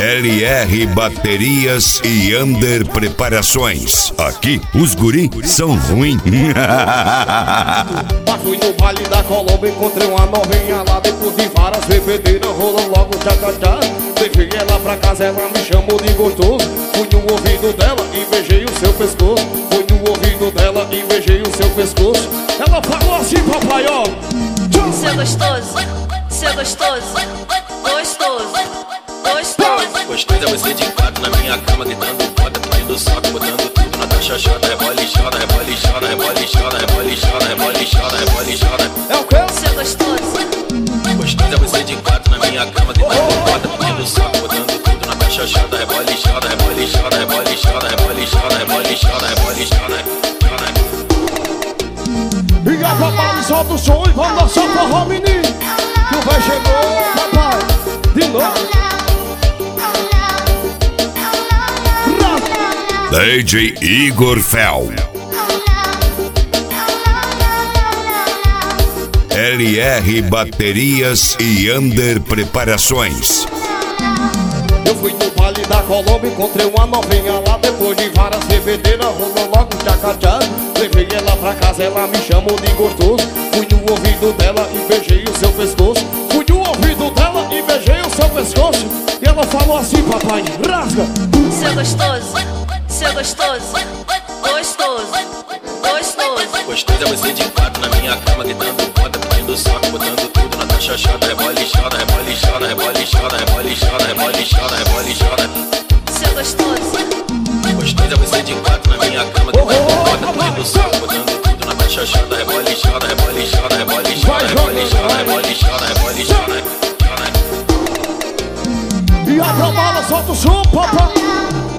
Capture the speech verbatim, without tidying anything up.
L R Baterias e Under Preparações. Aqui os guri são ruins. Mas fui no baile da Colômbia, encontrei uma novinha lá. Depois de várias bebedeiras, rolou logo tchá-tchá-tchá. Levei ela pra casa, ela me chamou de gostoso. Fui no ouvido dela e beijei o seu pescoço. Fui no ouvido dela e beijei o seu pescoço. Ela falou assim, papai, ó: seu gostoso, seu gostoso, gostoso, gostoso. Gostoso é você de quatro na minha cama, gritando bota, pedindo saco, botando tudo na tua xoxota. Rebole, chora, rebole, chora, rebole, chora, rebole, chora, rebole, chora, rebole, chora. É o quê? Seu gostoso. Gostoso é você de quatro na minha cama, gritando bota, pedindo saco, botando tudo na tua xoxota. Rebole, chora, rebole, chora, rebole, chora, rebole, chora, rebole, chora, rebole, chora. E a papai solta o som e vamos dançar forró, menino. Que o véi chegou, papai. De novo. D J Igor Fel. L R Baterias e Under Preparações. Eu fui no baile da Colômbia, encontrei uma novinha lá. Depois de várias bebedeiras, rolou logo tchá-tchá-tchá. Levei ela pra casa, ela me chamou de gostoso. Fui no ouvido dela e beijei o seu pescoço. Fui no ouvido dela e beijei o seu pescoço. E ela falou assim, papai, rasga. Seu gostoso, seu gostoso, gostoso, gostoso. Gostoso é você de quatro na minha cama, gritando bota, pedindo saco, botando tudo na tua xoxota. Rebole, chora, rebole, chora, rebole, chora, rebole, chora, rebole, chora, rebole, chora. Seu gostoso. Gostoso é você de quatro na minha cama, gritando bota, pedindo saco, botando tudo na tua xoxota. Rebole, chora, rebole, chora, rebole, chora, rebole, chora, rebole, chora, rebole, chora. E a trombada solta o som, papai.